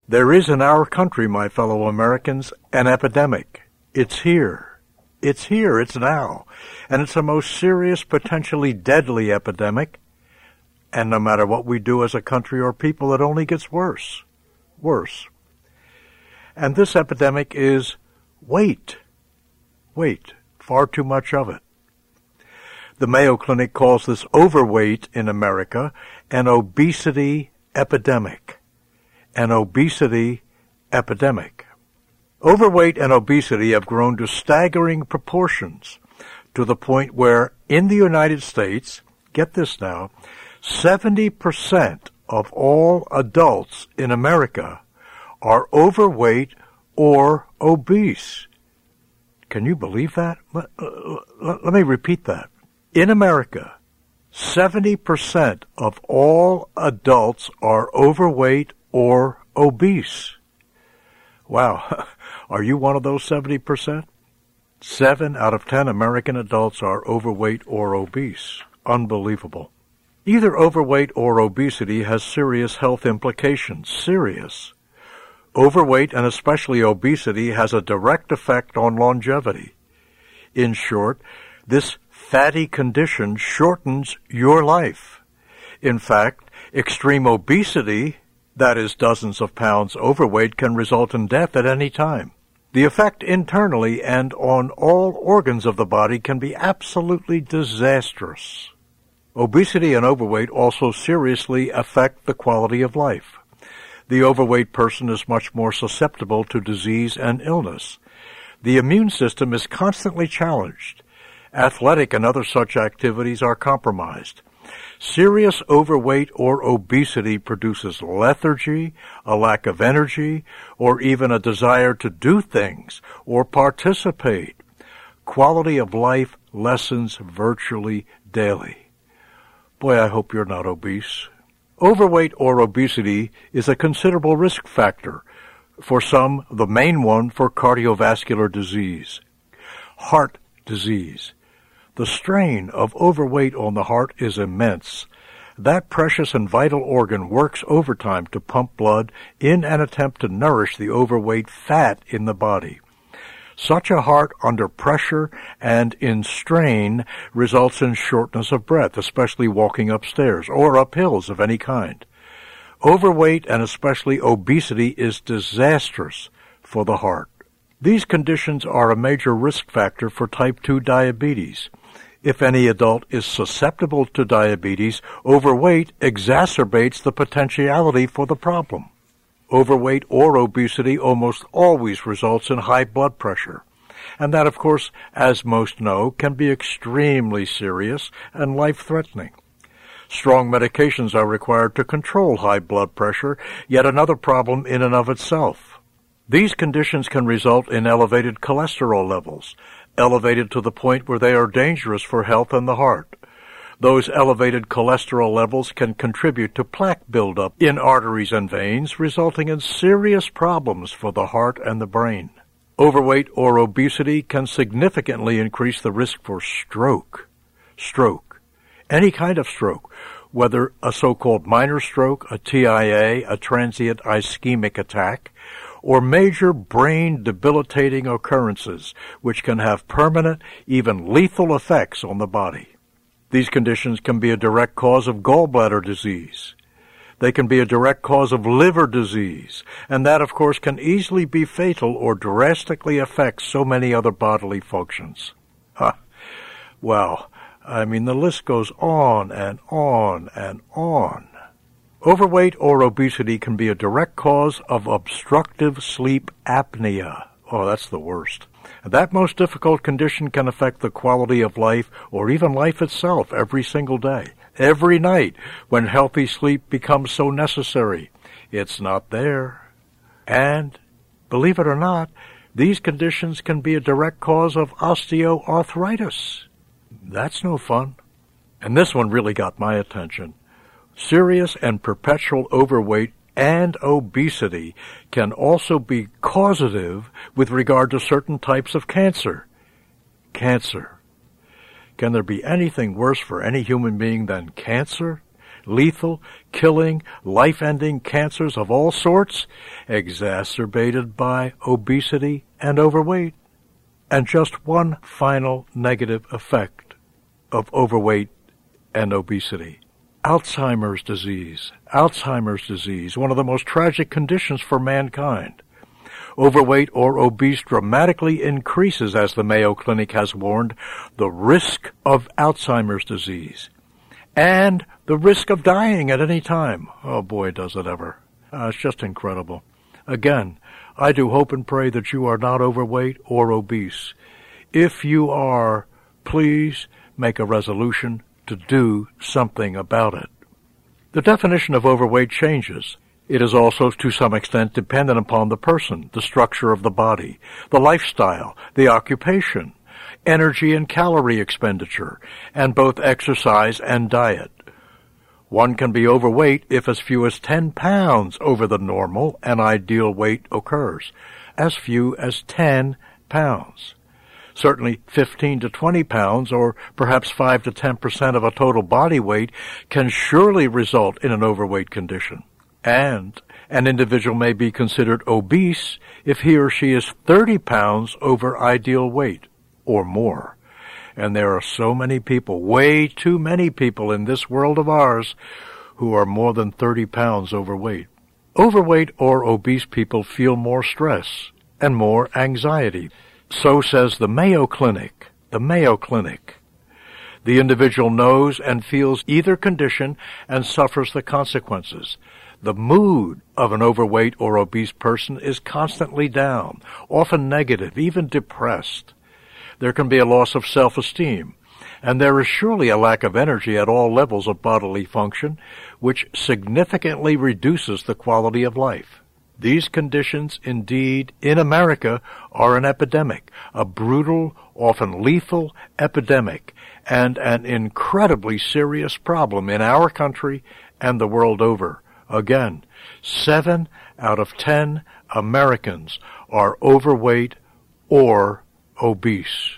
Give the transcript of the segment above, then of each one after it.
There is in our country, my fellow Americans, an epidemic. It's here. It's here. It's now. And it's a most serious, potentially deadly epidemic. And no matter what we do as a country or people, it only gets worse. Worse. And this epidemic is weight. Weight. Far too much of it. The Mayo Clinic calls this overweight in America an obesity epidemic. An obesity epidemic. Overweight and obesity have grown to staggering proportions, to the point where in the United States, get this now, 70% of all adults in America are overweight or obese. Can you believe that? Let me repeat that. In America, 70% of all adults are overweight or obese. Wow. Are you one of those 70%? 7 out of 10 American adults are overweight or obese. Unbelievable. Either overweight or obesity has serious health implications. Serious. Overweight, and especially obesity, has a direct effect on longevity. In short, this fatty condition shortens your life. In fact, extreme obesity, that is dozens of pounds overweight, can result in death at any time. The effect internally and on all organs of the body can be absolutely disastrous. Obesity and overweight also seriously affect the quality of life. The overweight person is much more susceptible to disease and illness. The immune system is constantly challenged. Athletic and other such activities are compromised. Serious overweight or obesity produces lethargy, a lack of energy, or even a desire to do things or participate. Quality of life lessens virtually daily. Boy, I hope you're not obese. Overweight or obesity is a considerable risk factor. For some, the main one for cardiovascular disease, heart disease. The strain of overweight on the heart is immense. That precious and vital organ works overtime to pump blood in an attempt to nourish the overweight fat in the body. Such a heart under pressure and in strain results in shortness of breath, especially walking upstairs or up hills of any kind. Overweight and especially obesity is disastrous for the heart. These conditions are a major risk factor for type 2 diabetes. If any adult is susceptible to diabetes, overweight exacerbates the potentiality for the problem. Overweight or obesity almost always results in high blood pressure, and that, of course, as most know, can be extremely serious and life-threatening. Strong medications are required to control high blood pressure, yet another problem in and of itself. These conditions can result in elevated cholesterol levels, elevated to the point where they are dangerous for health and the heart. Those elevated cholesterol levels can contribute to plaque buildup in arteries and veins, resulting in serious problems for the heart and the brain. Overweight or obesity can significantly increase the risk for stroke. Stroke. Any kind of stroke, whether a so-called minor stroke, a TIA, a transient ischemic attack, or major brain debilitating occurrences, which can have permanent, even lethal effects on the body. These conditions can be a direct cause of gallbladder disease. They can be a direct cause of liver disease, and that, of course, can easily be fatal or drastically affect so many other bodily functions. Well, I mean, the list goes on and on and on. Overweight or obesity can be a direct cause of obstructive sleep apnea. Oh, that's the worst. That most difficult condition can affect the quality of life or even life itself every single day, every night, when healthy sleep becomes so necessary. It's not there. And, believe it or not, these conditions can be a direct cause of osteoarthritis. That's no fun. And this one really got my attention. Serious and perpetual overweight and obesity can also be causative with regard to certain types of cancer. Cancer. Can there be anything worse for any human being than cancer? lethal, killing, life-ending cancers of all sorts, exacerbated by obesity and overweight. And just one final negative effect of overweight and obesity. Alzheimer's disease. Alzheimer's disease, one of the most tragic conditions for mankind. Overweight or obese dramatically increases, as the Mayo Clinic has warned, the risk of Alzheimer's disease and the risk of dying at any time. Oh boy, does it ever. It's just incredible. Again, I do hope and pray that you are not overweight or obese. If you are, please make a resolution to do something about it. The definition of overweight changes. It is also to some extent dependent upon the person, the structure of the body, the lifestyle, the occupation, energy and calorie expenditure, and both exercise and diet. One can be overweight if as few as 10 pounds over the normal and ideal weight occurs, as few as 10 pounds. Certainly 15 to 20 pounds, or perhaps 5 to 10% of a total body weight, can surely result in an overweight condition. And an individual may be considered obese if he or she is 30 pounds over ideal weight or more. And there are so many people, way too many people in this world of ours, who are more than 30 pounds overweight. Overweight or obese people feel more stress and more anxiety. So says the Mayo Clinic. The Mayo Clinic. The individual knows and feels either condition and suffers the consequences. The mood of an overweight or obese person is constantly down, often negative, even depressed. There can be a loss of self-esteem, and there is surely a lack of energy at all levels of bodily function, which significantly reduces the quality of life. These conditions, indeed, in America, are an epidemic, a brutal, often lethal epidemic, and an incredibly serious problem in our country and the world over. Again, 7 out of 10 Americans are overweight or obese.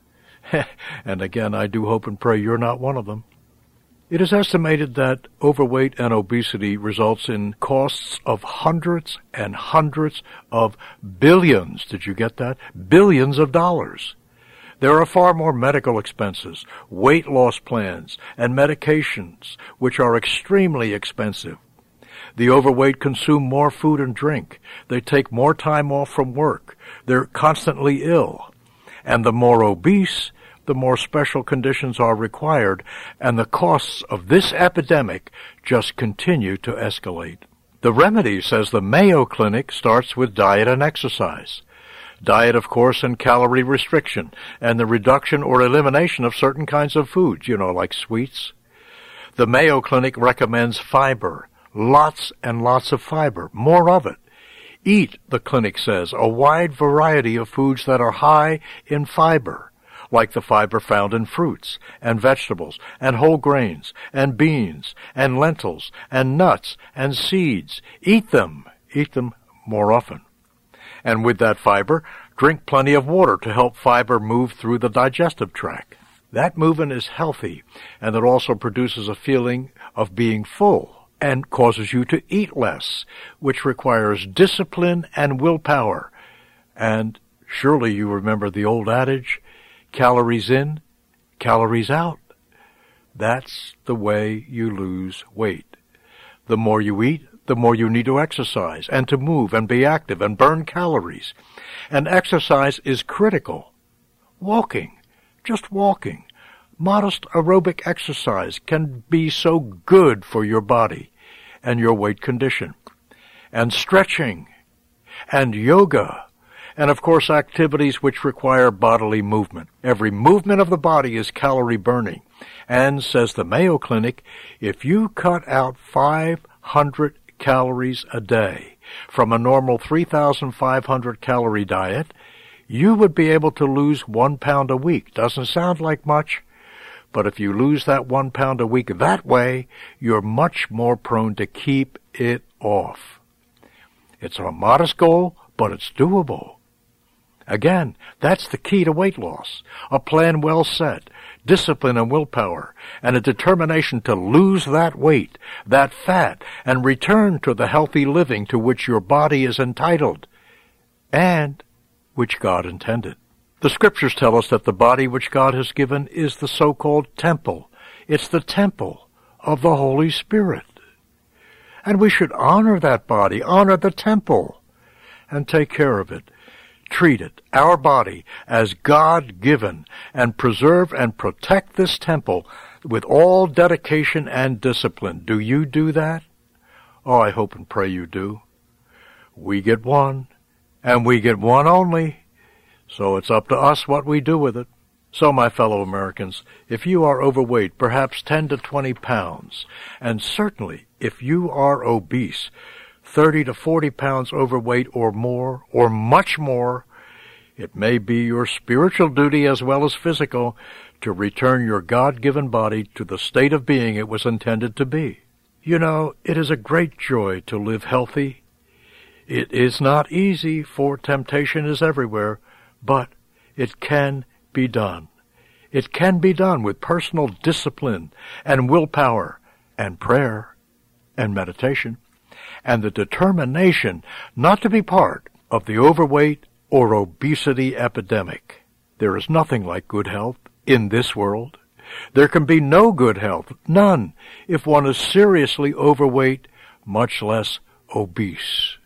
And again, I do hope and pray you're not one of them. It is estimated that overweight and obesity results in costs of hundreds and hundreds of billions. Did you get that? Billions of dollars. There are far more medical expenses, weight loss plans, and medications, which are extremely expensive. The overweight consume more food and drink. They take more time off from work. They're constantly ill. And the more obese, the more special conditions are required, and the costs of this epidemic just continue to escalate. The remedy, says the Mayo Clinic, starts with diet and exercise. Diet, of course, and calorie restriction, and the reduction or elimination of certain kinds of foods, like sweets. The Mayo Clinic recommends fiber, lots and lots of fiber, more of it. Eat, the clinic says, a wide variety of foods that are high in fiber, like the fiber found in fruits and vegetables and whole grains and beans and lentils and nuts and seeds. Eat them more often. And with that fiber, drink plenty of water to help fiber move through the digestive tract. That movement is healthy, and it also produces a feeling of being full and causes you to eat less, which requires discipline and willpower. And surely you remember the old adage, calories in, calories out. That's the way you lose weight. The more you eat, the more you need to exercise and to move and be active and burn calories. And exercise is critical. Walking, just walking, modest aerobic exercise can be so good for your body and your weight condition. And stretching and yoga, and of course activities which require bodily movement. Every movement of the body is calorie burning. And, says the Mayo Clinic, if you cut out 500 calories a day from a normal 3,500 calorie diet, you would be able to lose 1 pound a week. Doesn't sound like much, but if you lose that 1 pound a week that way, you're much more prone to keep it off. It's a modest goal, but it's doable. Again, that's the key to weight loss. A plan well set, discipline and willpower, and a determination to lose that weight, that fat, and return to the healthy living to which your body is entitled, and which God intended. The Scriptures tell us that the body which God has given is the so-called temple. It's the temple of the Holy Spirit. And we should honor that body, honor the temple, and take care of it. Treat it, our body, as God-given, and preserve and protect this temple with all dedication and discipline. Do you do that? Oh, I hope and pray you do. We get one, and we get one only, so it's up to us what we do with it. So, my fellow Americans, if you are overweight, perhaps 10 to 20 pounds, and certainly if you are obese, 30 to 40 pounds overweight or more, or much more, it may be your spiritual duty as well as physical to return your God-given body to the state of being it was intended to be. You know, it is a great joy to live healthy. It is not easy, for temptation is everywhere, but it can be done. It can be done with personal discipline and willpower and prayer and meditation and the determination not to be part of the overweight or obesity epidemic. There is nothing like good health in this world. There can be no good health, none, if one is seriously overweight, much less obese.